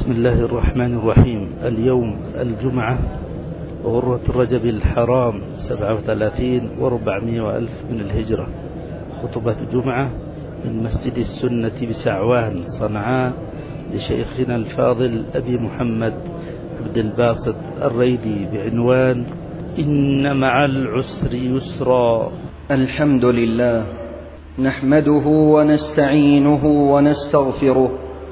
بسم الله الرحمن الرحيم. اليوم الجمعة غرة رجب الحرام 37,400 من الهجرة. خطبة جمعة من مسجد السنة بسعوان صنعاء لشيخنا الفاضل أبي محمد عبد الباسط الريدي بعنوان إن مع العسر يسرا. الحمد لله نحمده ونستعينه ونستغفره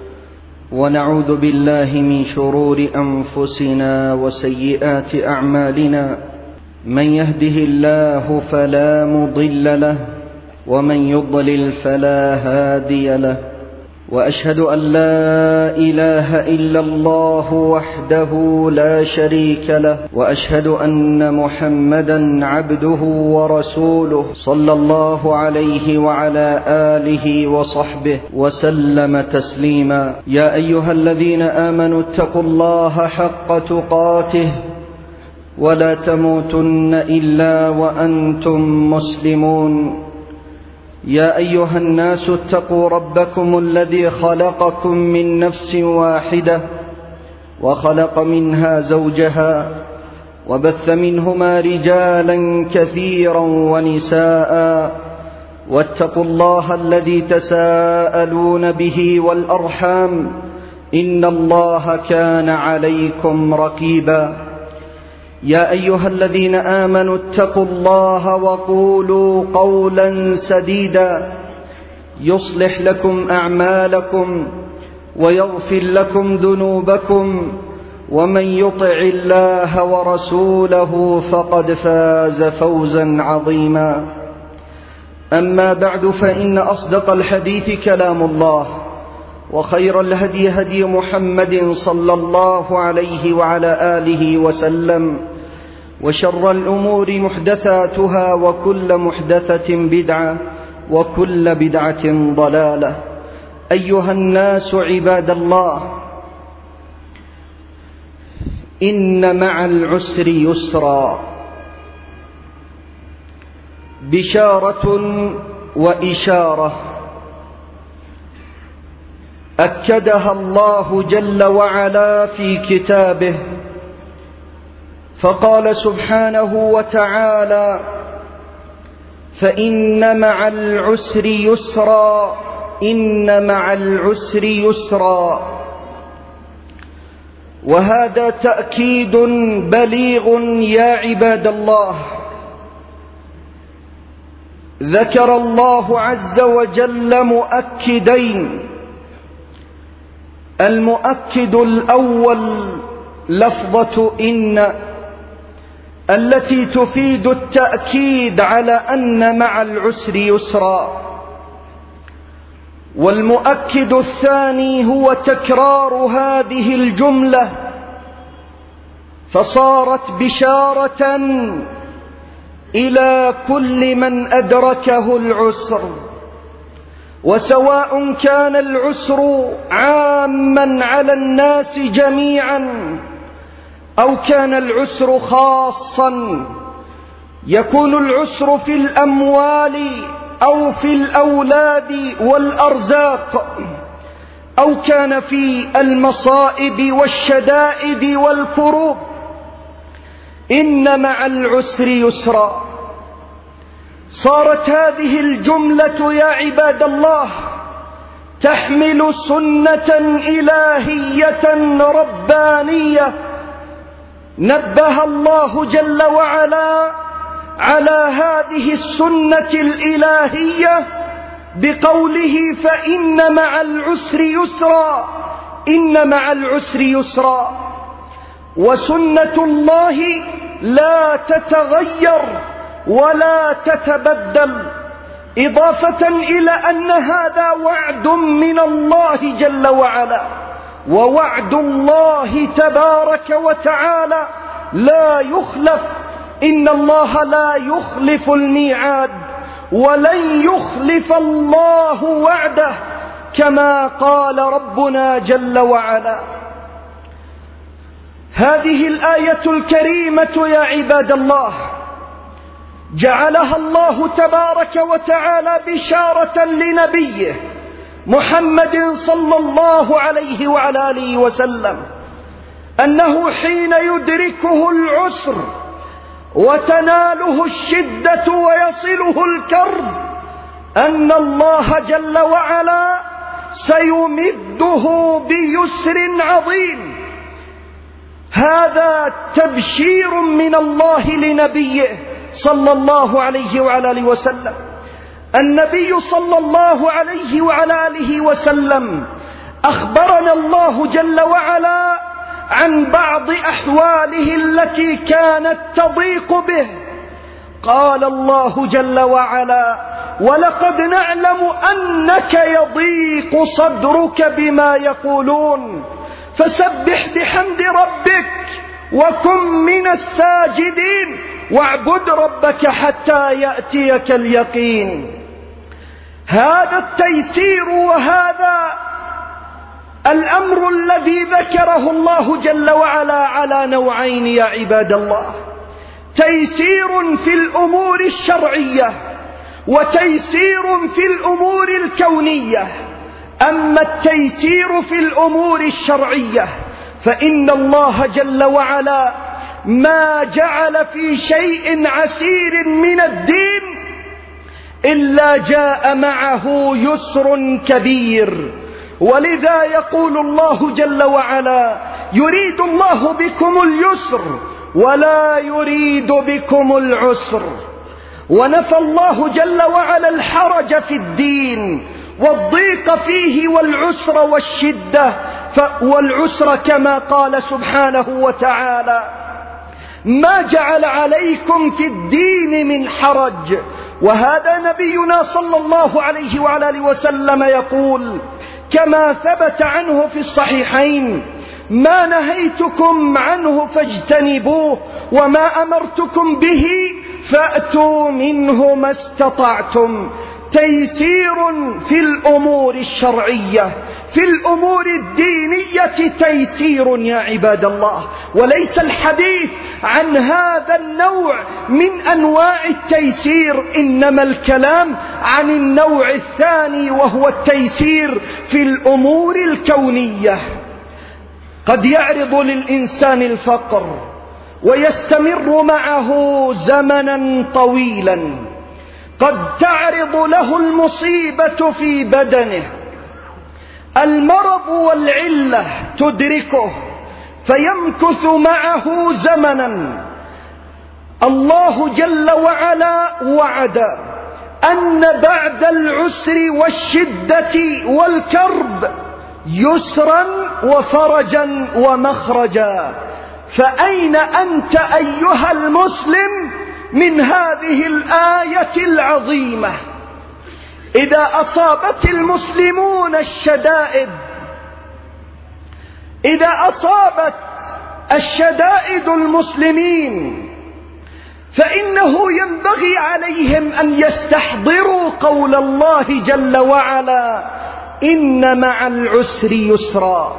ونعوذ بالله من شرور أنفسنا وسيئات أعمالنا. من يهده الله فلا مضل له ومن يضلل فلا هادي له، وأشهد أن لا إله إلا الله وحده لا شريك له، وأشهد أن محمدا عبده ورسوله صلى الله عليه وعلى آله وصحبه وسلم تسليما. يا أيها الذين آمنوا اتقوا الله حق تقاته ولا تموتن إلا وأنتم مسلمون. يا أيها الناس اتقوا ربكم الذي خلقكم من نفس واحدة وخلق منها زوجها وبث منهما رجالا كثيرا ونساء، واتقوا الله الذي تساءلون به والأرحام إن الله كان عليكم رقيبا. يا أيها الذين آمنوا اتقوا الله وقولوا قولا سديدا يصلح لكم أعمالكم ويغفر لكم ذنوبكم، ومن يطع الله ورسوله فقد فاز فوزا عظيما. أما بعد، فإن أصدق الحديث كلام الله، وخير الهدي هدي محمد صلى الله عليه وعلى آله وسلم، وشر الأمور محدثاتها، وكل محدثة بدعة، وكل بدعة ضلالة. أيها الناس عباد الله، إن مع العسر يسرا، بشارة وإشارة أكدها الله جل وعلا في كتابه، فقال سبحانه وتعالى: فإن مع العسر يسرا، إن مع العسر يسرا. وهذا تأكيد بليغ يا عباد الله. ذكر الله عز وجل مؤكدين. المؤكد الأول لفظة إن التي تفيد التأكيد على أن مع العسر يسرا، والمؤكد الثاني هو تكرار هذه الجملة، فصارت بشارة إلى كل من أدركه العسر، وسواء كان العسر عاما على الناس جميعا أو كان العسر خاصا. يكون العسر في الأموال أو في الأولاد والأرزاق، أو كان في المصائب والشدائد والكروب. إن مع العسر يسرا. صارت هذه الجملة يا عباد الله تحمل سنة إلهية ربانية، نبه الله جل وعلا على هذه السنة الإلهية بقوله: فإن مع العسر يسرا، إن مع العسر يسرا. وسنة الله لا تتغير ولا تتبدل، إضافة إلى أن هذا وعد من الله جل وعلا، ووعد الله تبارك وتعالى لا يخلف. إن الله لا يخلف الميعاد، ولن يخلف الله وعده، كما قال ربنا جل وعلا. هذه الآية الكريمة يا عباد الله جعلها الله تبارك وتعالى بشارة لنبيه محمد صلى الله عليه وعلى آله وسلم أنه حين يدركه العسر وتناله الشدة ويصله الكرب أن الله جل وعلا سيمده بيسر عظيم. هذا تبشير من الله لنبيه صلى الله عليه وعلى آله وسلم. النبي صلى الله عليه وعلى آله وسلم أخبرنا الله جل وعلا عن بعض أحواله التي كانت تضيق به. قال الله جل وعلا: ولقد نعلم أنك يضيق صدرك بما يقولون فسبح بحمد ربك وكن من الساجدين واعبد ربك حتى يأتيك اليقين. هذا التيسير وهذا الأمر الذي ذكره الله جل وعلا على نوعين يا عباد الله: تيسير في الأمور الشرعية وتيسير في الأمور الكونية. أما التيسير في الأمور الشرعية فإن الله جل وعلا ما جعل في شيء عسير من الدين إلا جاء معه يسر كبير. ولذا يقول الله جل وعلا: يريد الله بكم اليسر ولا يريد بكم العسر. ونفى الله جل وعلا الحرج في الدين والضيق فيه والعسر والشدة والعسر كما قال سبحانه وتعالى: ما جعل عليكم في الدين من حرج. وهذا نبينا صلى الله عليه وعلى آله وسلم يقول كما ثبت عنه في الصحيحين: ما نهيتكم عنه فاجتنبوه وما أمرتكم به فأتوا منه ما استطعتم. تيسير في الأمور الشرعية. في الأمور الدينية تيسير يا عباد الله. وليس الحديث عن هذا النوع من أنواع التيسير، إنما الكلام عن النوع الثاني وهو التيسير في الأمور الكونية. قد يعرض للإنسان الفقر ويستمر معه زمنا طويلا. قد تعرض له المصيبة في بدنه، المرض والعلة تدركه فيمكث معه زمنا. الله جل وعلا وعد أن بعد العسر والشدة والكرب يسرا وفرجا ومخرجا. فأين أنت أيها المسلم من هذه الآية العظيمة؟ إذا أصابت المسلمون الشدائد، إذا أصابت الشدائد المسلمين، فإنه ينبغي عليهم أن يستحضروا قول الله جل وعلا: إن مع العسر يسرا.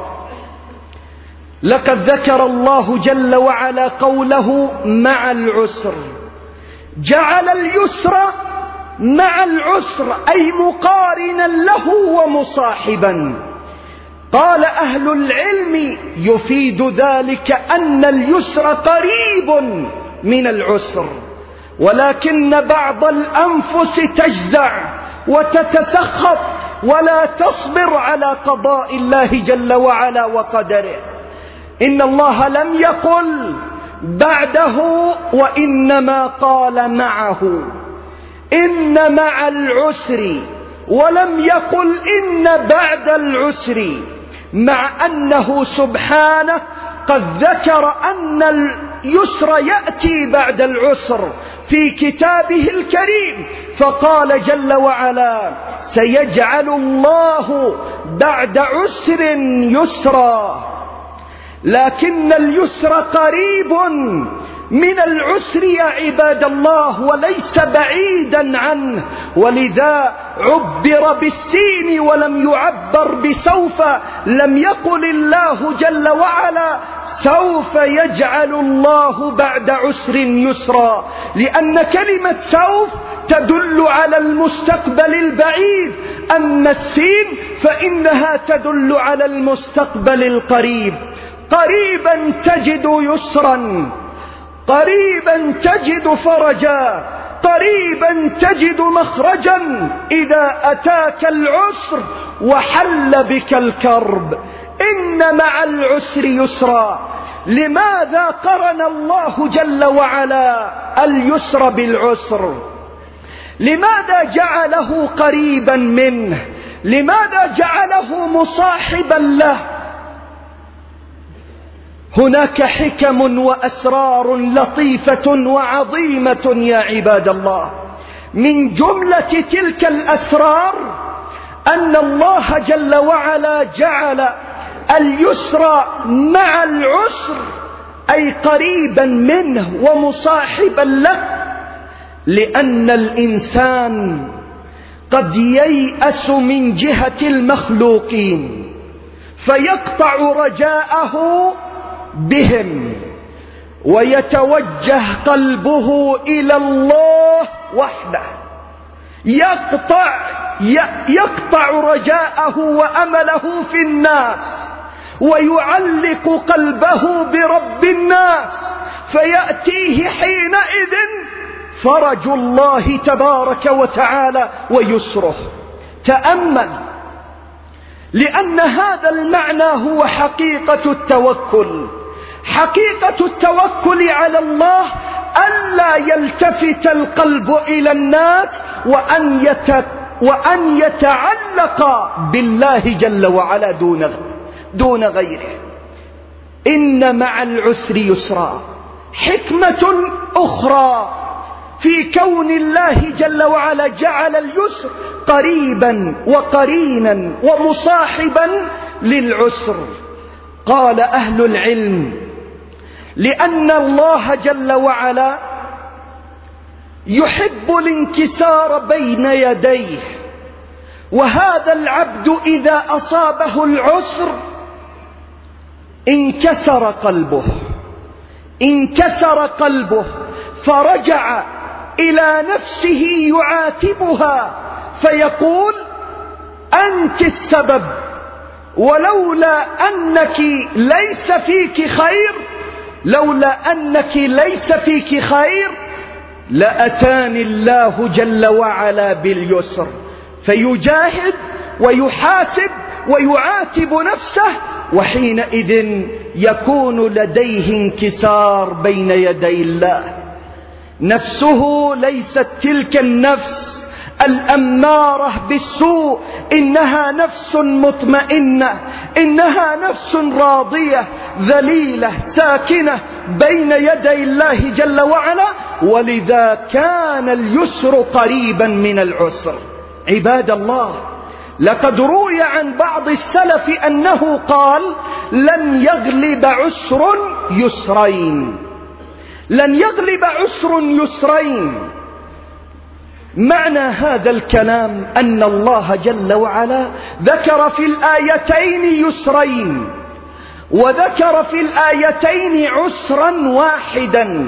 لقد ذكر الله جل وعلا قوله مع العسر، جعل اليسر مع العسر أي مقارنا له ومصاحبا. قال أهل العلم يفيد ذلك أن اليسر قريب من العسر، ولكن بعض الأنفس تجزع وتتسخط ولا تصبر على قضاء الله جل وعلا وقدره. إن الله لم يقل بعده وإنما قال معه، إن مع العسر، ولم يقل إن بعد العسر، مع أنه سبحانه قد ذكر أن اليسر يأتي بعد العسر في كتابه الكريم، فقال جل وعلا: سيجعل الله بعد عسر يسرا. لكن اليسر قريب من العسر يا عباد الله وليس بعيدا عنه، ولذا عبر بالسين ولم يعبر بسوف. لم يقل الله جل وعلا سوف يجعل الله بعد عسر يسرا، لأن كلمة سوف تدل على المستقبل البعيد، أما السين فإنها تدل على المستقبل القريب. قريبا تجد يسرا، قريبا تجد فرجا، قريبا تجد مخرجا إذا أتاك العسر وحل بك الكرب. إن مع العسر يسرا. لماذا قرن الله جل وعلا اليسر بالعسر؟ لماذا جعله قريبا منه؟ لماذا جعله مصاحبا له؟ هناك حكم وأسرار لطيفة وعظيمة يا عباد الله. من جملة تلك الأسرار أن الله جل وعلا جعل اليسر مع العسر، أي قريبا منه ومصاحبا له، لأن الإنسان قد ييأس من جهة المخلوقين فيقطع رجاءه بهم ويتوجه قلبه إلى الله وحده. يقطع رجاءه وأمله في الناس ويعلق قلبه برب الناس، فيأتيه حينئذ فرج الله تبارك وتعالى ويسره. تأمل، لأن هذا المعنى هو حقيقة التوكل. حقيقة التوكل على الله ألا يلتفت القلب إلى الناس وأن يتعلق بالله جل وعلا دون غيره. إن مع العسر يسرا. حكمة أخرى في كون الله جل وعلا جعل اليسر قريبا وقرينا ومصاحبا للعسر. قال أهل العلم: لأن الله جل وعلا يحب الانكسار بين يديه، وهذا العبد إذا أصابه العسر انكسر قلبه فرجع إلى نفسه يعاتبها فيقول: أنت السبب، ولولا أنك ليس فيك خير لأتاني الله جل وعلا باليسر. فيجاهد ويحاسب ويعاتب نفسه، وحينئذ يكون لديه انكسار بين يدي الله. نفسه ليست تلك النفس الأمارة بالسوء، إنها نفس مطمئنة، إنها نفس راضية ذليلة ساكنة بين يدي الله جل وعلا، ولذا كان اليسر قريبا من العسر. عباد الله، لقد روي عن بعض السلف أنه قال: لن يغلب عسر يسرين. لن يغلب عسر يسرين. معنى هذا الكلام أن الله جل وعلا ذكر في الآيتين يسرين، وذكر في الآيتين عسرا واحدا،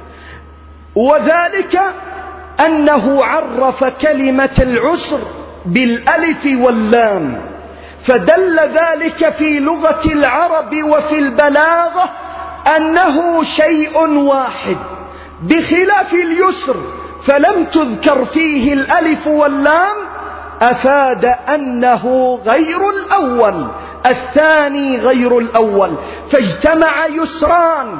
وذلك أنه عرف كلمة العسر بالألف واللام، فدل ذلك في لغة العرب وفي البلاغة أنه شيء واحد، بخلاف اليسر فلم تذكر فيه الألف واللام، أفاد أنه غير الأول، الثاني غير الأول، فاجتمع يسران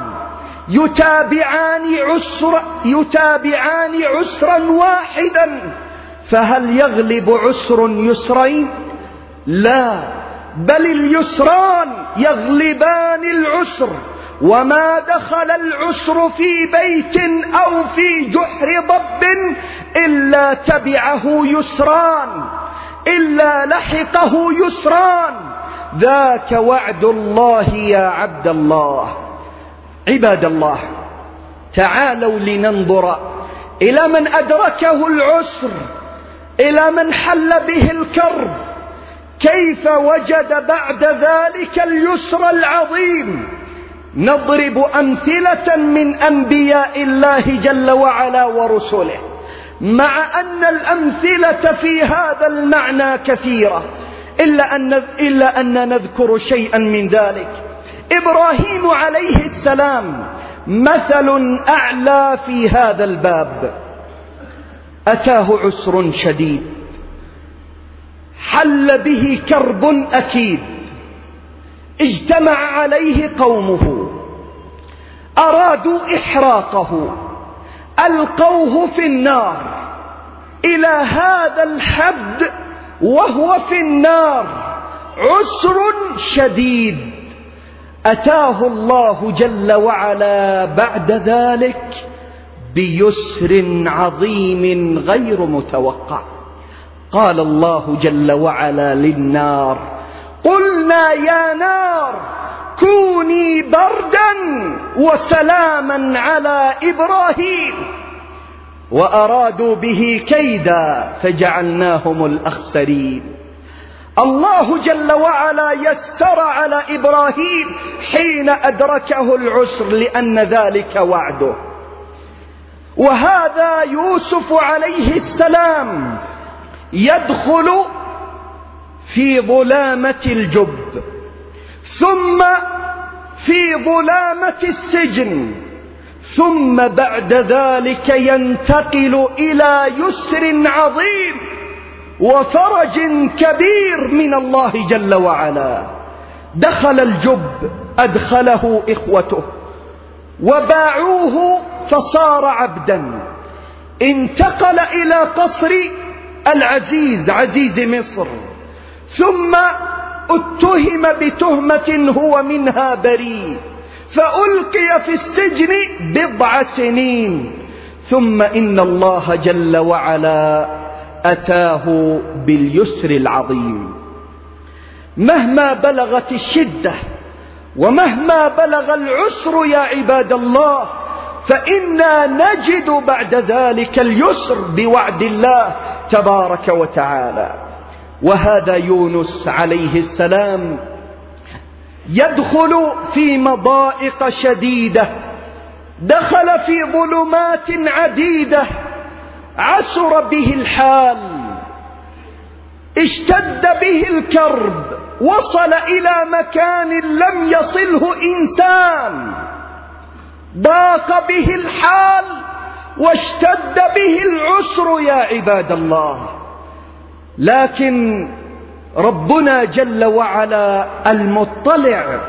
يتابعان عسرا واحدا. فهل يغلب عسر يسرين؟ لا، بل اليسران يغلبان العسر. وما دخل العسر في بيت أو في جحر ضب إلا تبعه يسران، إلا لحقه يسران. ذاك وعد الله يا عبد الله. عباد الله، تعالوا لننظر إلى من أدركه العسر، إلى من حل به الكرب، كيف وجد بعد ذلك اليسر العظيم. نضرب أمثلة من أنبياء الله جل وعلا ورسله. مع أن الأمثلة في هذا المعنى كثيرة، إلا أن نذكر شيئا من ذلك. إبراهيم عليه السلام مثل أعلى في هذا الباب. أتاه عسر شديد، حل به كرب أكيد، اجتمع عليه قومه، أرادوا إحراقه، ألقوه في النار إلى هذا الحد وهو في النار، عسر شديد. أتاه الله جل وعلا بعد ذلك بيسر عظيم غير متوقع. قال الله جل وعلا للنار: قلنا يا نار كوني بردا وسلاما على إبراهيم، وأرادوا به كيدا فجعلناهم الأخسرين. الله جل وعلا يسر على إبراهيم حين أدركه العسر، لأن ذلك وعده. وهذا يوسف عليه السلام يدخل في ظلامة الجب، ثم في ظلامة السجن، ثم بعد ذلك ينتقل إلى يسر عظيم وفرج كبير من الله جل وعلا. دخل الجب، أدخله إخوته وباعوه فصار عبدا، انتقل إلى قصر العزيز عزيز مصر، ثم اتهم بتهمة هو منها بريء، فألقي في السجن 10 سنين، ثم إن الله جل وعلا أتاه باليسر العظيم. مهما بلغت الشدة ومهما بلغ العسر يا عباد الله، فإنا نجد بعد ذلك اليسر بوعد الله تبارك وتعالى. وهذا يونس عليه السلام يدخل في مضائق شديدة، دخل في ظلمات عديدة، عسر به الحال، اشتد به الكرب، وصل إلى مكان لم يصله إنسان، ضاق به الحال واشتد به العسر يا عباد الله. لكن ربنا جل وعلا المطلع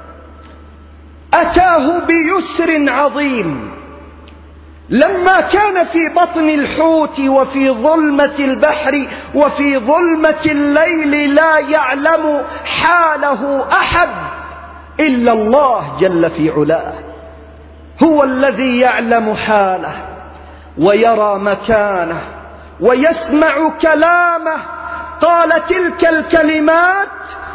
أتاه بيسر عظيم. لما كان في بطن الحوت وفي ظلمة البحر وفي ظلمة الليل لا يعلم حاله أحد إلا الله جل في علاه، هو الذي يعلم حاله ويرى مكانه ويسمع كلامه. قال تلك الكلمات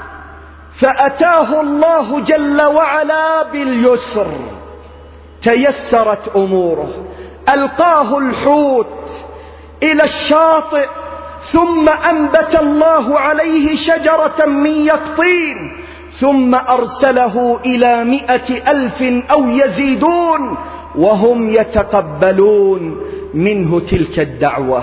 فأتاه الله جل وعلا باليسر، تيسرت أموره. ألقاه الحوت إلى الشاطئ، ثم أنبت الله عليه شجرة من يقطين، ثم أرسله إلى 100,000 أو يزيدون، وهم يتقبلون منه تلك الدعوة.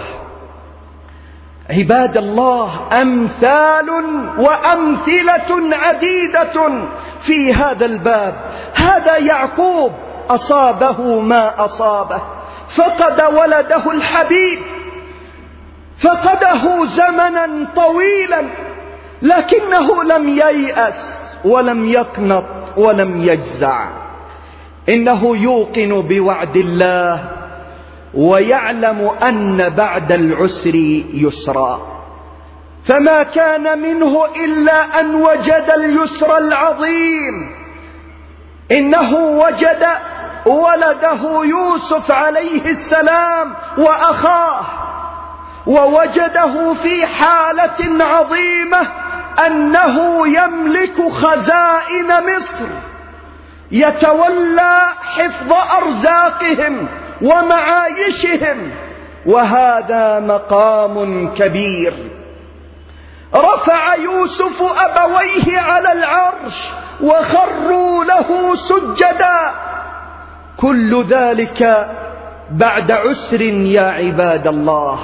عباد الله، أمثال وأمثلة عديدة في هذا الباب. هذا يعقوب أصابه ما أصابه، فقد ولده الحبيب، فقده زمنا طويلا، لكنه لم ييأس ولم يقنط ولم يجزع. إنه يوقن بوعد الله ويعلم أن بعد العسر يسرا، فما كان منه إلا أن وجد اليسر العظيم. إنه وجد ولده يوسف عليه السلام وأخاه، ووجده في حالة عظيمة أنه يملك خزائن مصر، يتولى حفظ أرزاقهم ومعايشهم، وهذا مقام كبير. رفع يوسف أبويه على العرش وخروا له سجدا. كل ذلك بعد عسر يا عباد الله.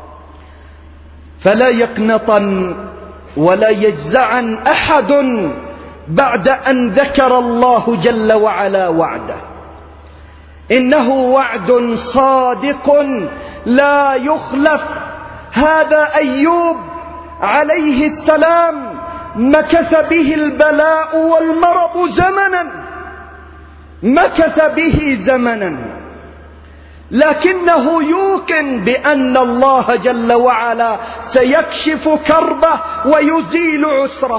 فلا يقنطن ولا يجزعن أحد بعد أن ذكر الله جل وعلا وعده. إنه وعد صادق لا يخلف. هذا أيوب عليه السلام مكث به البلاء والمرض زمنا، مكث به زمنا، لكنه يوقن بأن الله جل وعلا سيكشف كربه ويزيل عسره.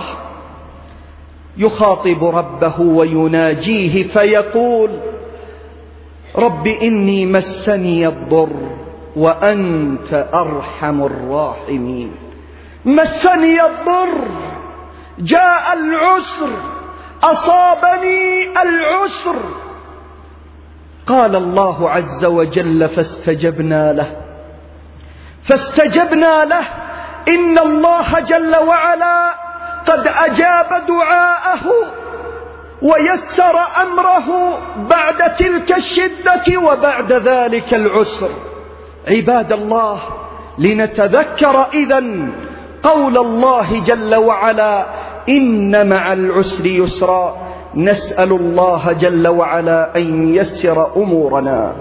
يخاطب ربه ويناجيه فيقول: رب إني مسني الضر وأنت أرحم الراحمين. مسني الضر، جاء العسر، أصابني العسر. قال الله عز وجل: فاستجبنا له. إن الله جل وعلا قد أجاب دعاءه ويسر أمره بعد تلك الشدة وبعد ذلك العسر. عباد الله، لنتذكر إذن قول الله جل وعلا: إن مع العسر يسرا. نسأل الله جل وعلا أن ييسر أمورنا.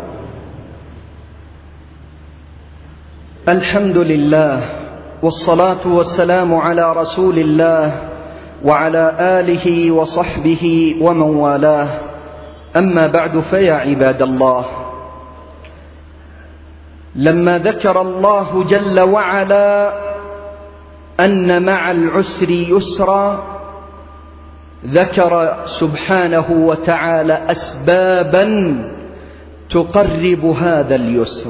الحمد لله، والصلاة والسلام على رسول الله وعلى آله وصحبه ومن والاه. أما بعد، فيا عباد الله، لما ذكر الله جل وعلا أن مع العسر يسرا، ذكر سبحانه وتعالى أسبابا تقرب هذا اليسر.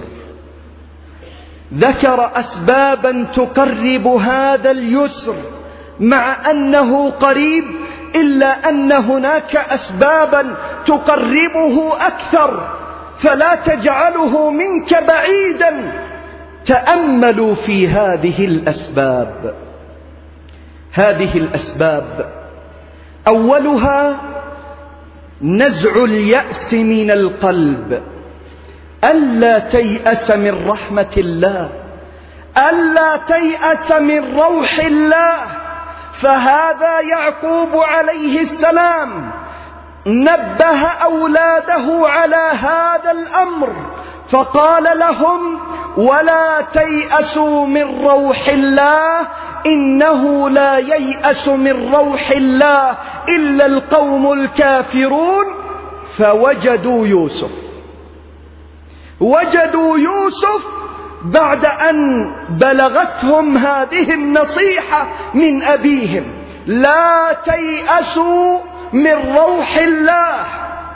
ذكر أسبابا تقرب هذا اليسر، مع أنه قريب إلا أن هناك أسبابا تقربه أكثر، فلا تجعله منك بعيدا. تأملوا في هذه الأسباب. هذه الأسباب أولها نزع اليأس من القلب. ألا تيأس من رحمة الله، ألا تيأس من روح الله. فهذا يعقوب عليه السلام نبه أولاده على هذا الأمر، فقال لهم: ولا تيأسوا من روح الله، إنه لا ييأس من روح الله إلا القوم الكافرون. فوجدوا يوسف، وجدوا يوسف بعد أن بلغتهم هذه النصيحة من أبيهم: لا تيأسوا من روح الله.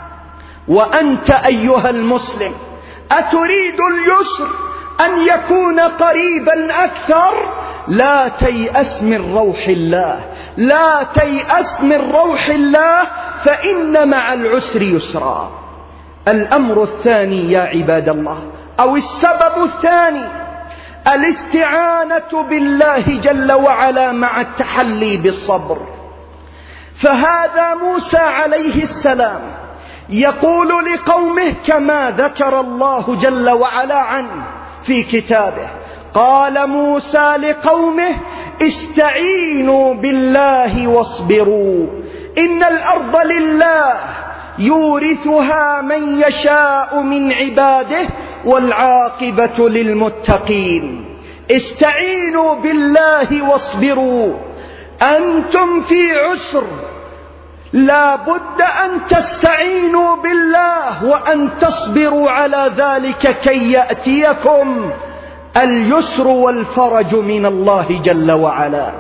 وأنت أيها المسلم أتريد اليسر أن يكون قريبا أكثر؟ لا تيأس من روح الله، لا تيأس من روح الله، فإن مع العسر يسرا. الأمر الثاني يا عباد الله، أو السبب الثاني، الاستعانة بالله جل وعلا مع التحلي بالصبر. فهذا موسى عليه السلام يقول لقومه كما ذكر الله جل وعلا عنه في كتابه: قال موسى لقومه: استعينوا بالله واصبروا، إن الأرض لله يورثها من يشاء من عباده والعاقبة للمتقين. استعينوا بالله واصبروا. أنتم في عسر، لا بد أن تستعينوا بالله وأن تصبروا على ذلك كي يأتيكم اليسر والفرج من الله جل وعلا.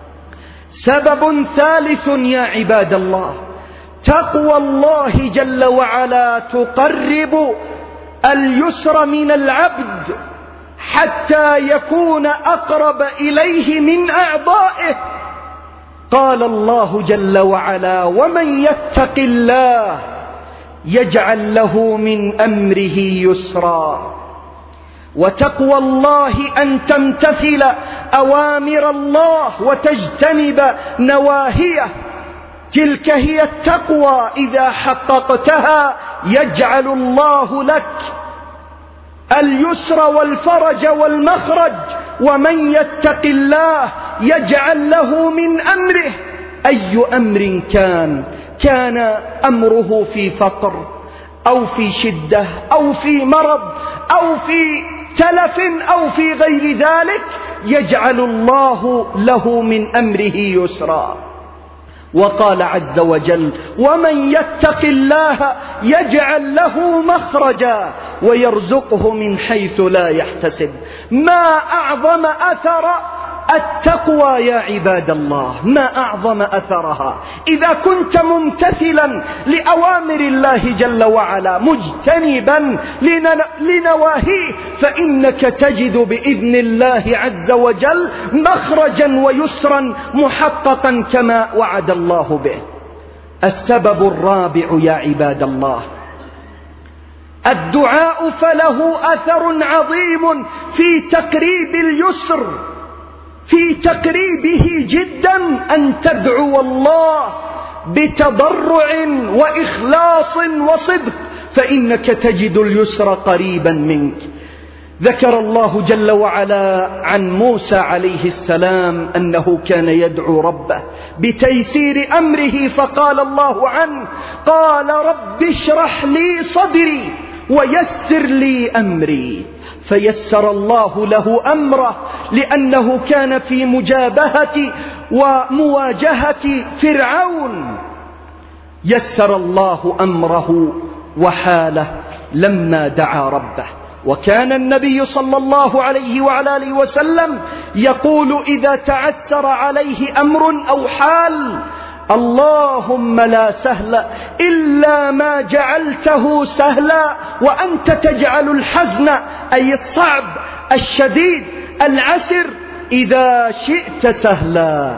سبب ثالث يا عباد الله، تقوى الله جل وعلا تقرب اليسر من العبد حتى يكون أقرب إليه من أعضائه. قال الله جل وعلا: ومن يتق الله يجعل له من أمره يسرا. وتقوى الله أن تمتثل أوامر الله وتجتنب نواهيه، تلك هي التقوى. إذا حققتها يجعل الله لك اليسر والفرج والمخرج. ومن يتق الله يجعل له من أمره، أي أمر كان أمره في فقر أو في شدة أو في مرض أو في تلف أو في غير ذلك، يجعل الله له من أمره يسرا. وقال عز وجل: ومن يتق الله يجعل له مخرجا ويرزقه من حيث لا يحتسب. ما أعظم أثر التقوى يا عباد الله، ما أعظم أثرها. إذا كنت ممتثلا لأوامر الله جل وعلا مجتنبا لنواهيه، فإنك تجد بإذن الله عز وجل مخرجا ويسرا محققا كما وعد الله به. السبب الرابع يا عباد الله، الدعاء فله أثر عظيم في تقريب اليسر، في تقريبه جدا. أن تدعو الله بتضرع وإخلاص وصدق، فإنك تجد اليسر قريبا منك. ذكر الله جل وعلا عن موسى عليه السلام أنه كان يدعو ربه بتيسير أمره، فقال الله عنه: قال رب اشرح لي صدري ويسر لي أمري. فيسر الله له أمره، لأنه كان في مجابهة ومواجهة فرعون. يسر الله أمره وحاله لما دعا ربه. وكان النبي صلى الله عليه وعلى آله وسلم يقول إذا تعسر عليه أمر أو حال: اللهم لا سهل إلا ما جعلته سهلا وأنت تجعل الحزن، أي الصعب الشديد العسر، إذا شئت سهلا.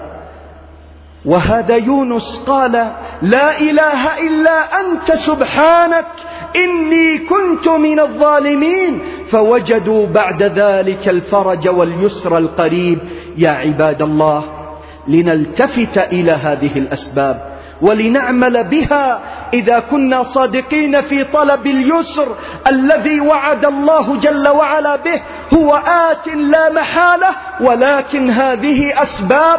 وهذا يونس قال: لا إله إلا أنت سبحانك إني كنت من الظالمين. فوجدوا بعد ذلك الفرج واليسر القريب. يا عباد الله، لنلتفت إلى هذه الأسباب ولنعمل بها إذا كنا صادقين في طلب اليسر الذي وعد الله جل وعلا به. هو آت لا محالة، ولكن هذه أسباب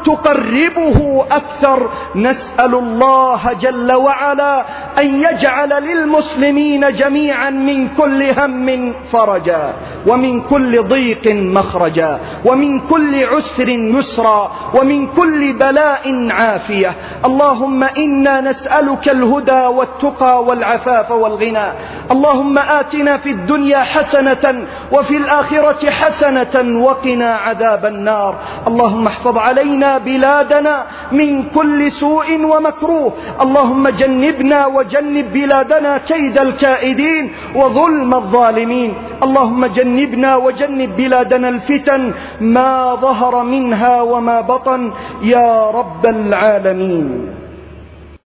تقربه أكثر. نسأل الله جل وعلا أن يجعل للمسلمين جميعا من كل هم فرجا، ومن كل ضيق مخرجا، ومن كل عسر يسرا، ومن كل بلاء عافية. اللهم إنا نسألك الهدى والتقى والعفاف والغنى. اللهم آتنا في الدنيا حسنة وفي الآخرة حسنة وقنا عذاب النار. اللهم احفظ علينا بلادنا من كل سوء ومكروه. اللهم جنبنا وجنب بلادنا كيد الكائدين وظلم الظالمين. اللهم جنبنا وجنب بلادنا الفتن ما ظهر منها وما بطن يا رب العالمين.